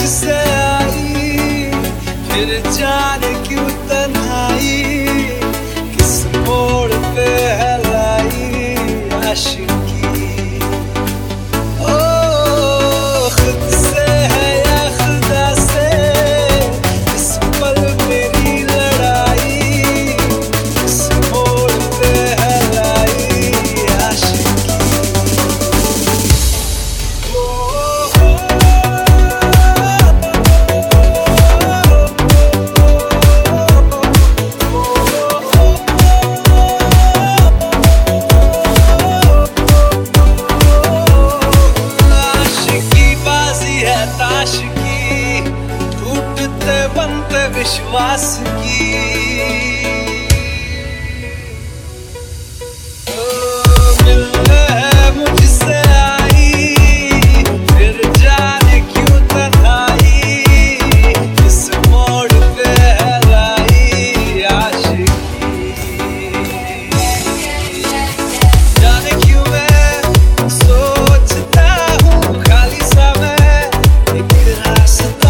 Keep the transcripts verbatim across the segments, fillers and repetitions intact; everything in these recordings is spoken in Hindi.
मुझसे आई, फिर जाने क्यों तन्हाई, किस मोड़ पे है लाई आशिकी। ओ खुद से है या खुदा से, इस पल मेरी लड़ाई, किस मोड़ पे है लाई आशिकी। टूटते बनते विश्वास की, मिलने है मुझसे आई, फिर जाने क्यों तन्हाई, इस मोड़ पे है लाई आशिकी। जाने क्यों मैं सोचता हूँ खाली सा मैं एक रास्ता,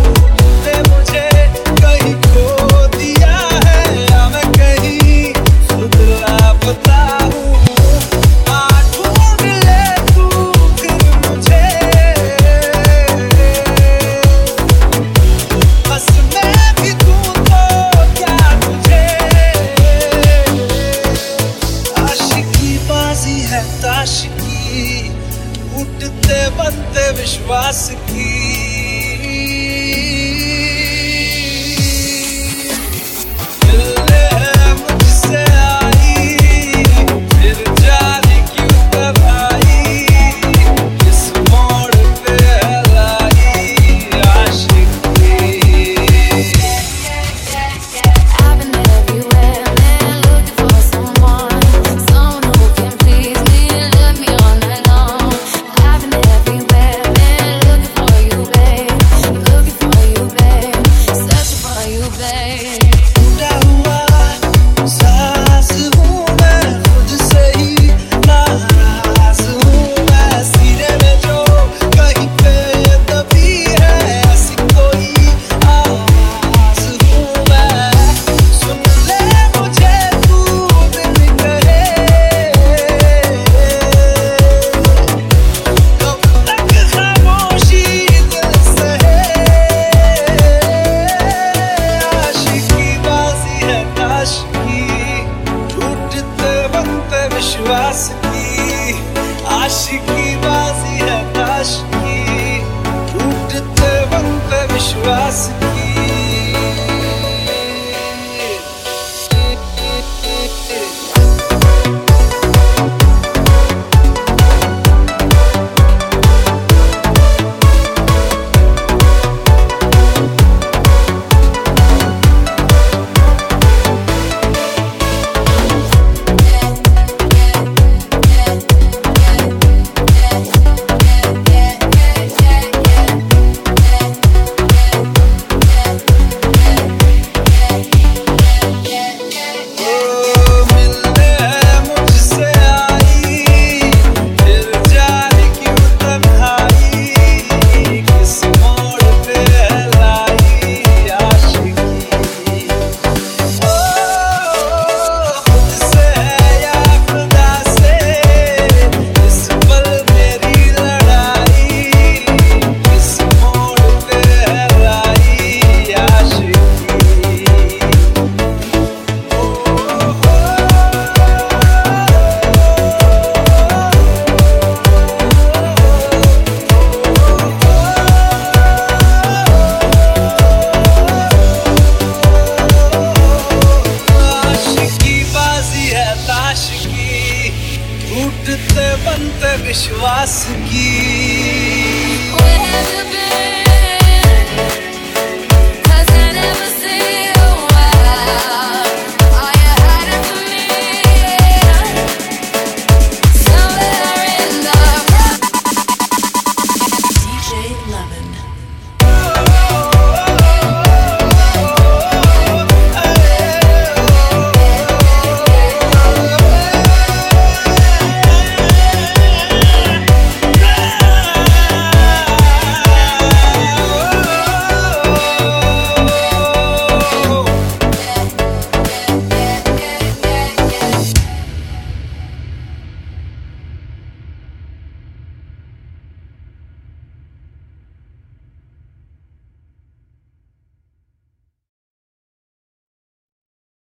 ताशकी उठते बनते विश्वास की। मिलने है मुझसे आई, फिर जाने क्यों तन्हाई, किस मोड़ पे है लाई आशिकी। विश्वास की आशिकी बाजी है ताश की, टूटते बनते विश्वास की।